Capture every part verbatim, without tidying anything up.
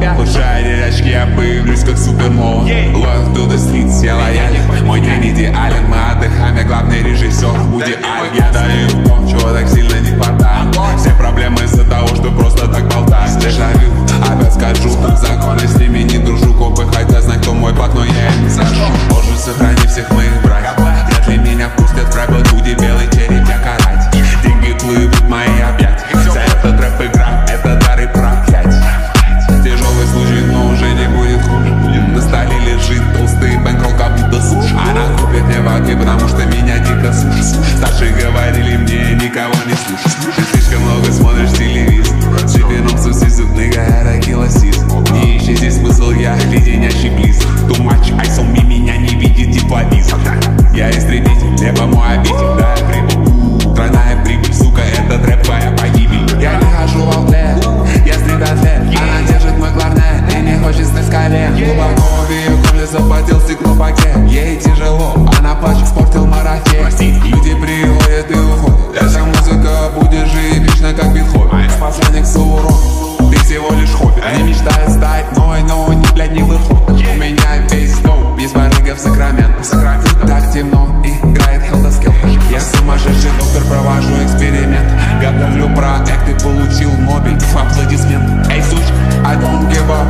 Лучшие очки, я появлюсь как супермол. Loyal to the streets, я лоялен. Мой день идеален, мы отдыхаем, я главный режиссер Вуди Аллен. Я даю то, чего так сильно не хватает. Все проблемы из-за того, что просто так болтаю. Дежавю, опять скажу, законы с ними не дружу. Копы хотят знать, кто мой пак, но я им не сажу. Боже, сохрани всех моих братьев. Вряд ли меня пустят в рэп, Вуди белый череп, я карать. Деньги плывут в мои объятия. За этот рэп игра, это дар и проклятие. Тяжелый случай, но уже не будет хуже. На столе лежит толстый бэнкролл, как будто суши. Она купит мне ваги, потому что меня дико сушит. Старшие говорили мне, никого не слушать. Ты слишком много смотришь телевизор. Чипином сусису, ныга, это килосис. Не ищи здесь смысл, я леденящий близ. Too much ice on me, меня не видит тепловизор. Я истребитель, небо мой обитель, да, я прибыл. Тройная прибыль, сука, это рэп, твоя погибель. Я не хожу в аутлет, я стрит-атлет. Она держит мой кларнет и не хочет снять с колен. Глубоко в ее горле запотел стеклопакет. Ей тяжело, она плачет, спортил марафет. Люди приходят и уходят. Эта музыка будет жить вечно, как Бетховен. Последник Саурон, ты всего лишь хобби. Они мечтают стать мной, но они, блядь, не выходят. У меня весь дом, без барыга в Сакраменто. Так темно, играет Хелдоскел. Я сумасшедший доктор, провожу эксперимент. Готовлю проект и получил Нобель. Аплодисмент. Эй, суч, I don't give a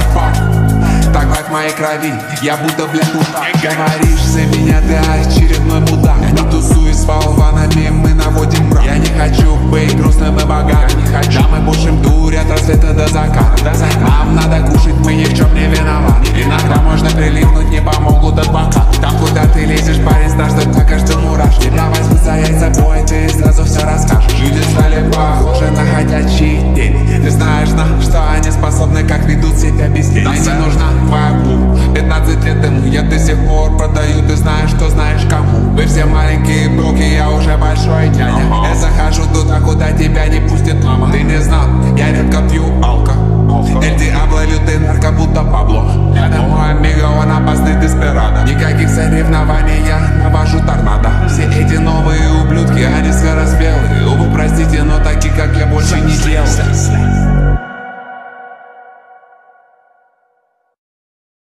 fuck. Так как в моей крови, я будто, блядь, мудак. Говоришь за меня, ты очередной мудак. Не тусуюсь с болванами, мы наводим мрак. Я не хочу быть грустным и богатым. Да, мы пушим дурь от рассвета до заката. Нам надо кушать, мы ни в чем не виноваты. Иногда можно прилипнуть, не помогут адвокаты. Там, куда ты лезешь, парень, стаж, так каждый мурашки. Тебя возьмут за яйца, бой, ты сразу все расскажешь. Люди стали похожи на ходячие тени. Ты знаешь, на что они способны, как ведут себя без тени. Нам не нужна твоя клуб. пятнадцать лет ему я до сих пор продаю. Ты знаешь, что знаешь кому. Вы все маленькие бруки, я уже большой дядя. Я захожу туда, куда тебя не пустит мама. Ты не знал, я редко пью алко. Эль Диабло, лютый нарко, будто Пабло. Это мой амиго, он опасный деспирадо. Никаких соревнований, я навожу торнадо. Все эти новые ублюдки, они скороспелые. Увы, простите, но таких, как я, больше не делал.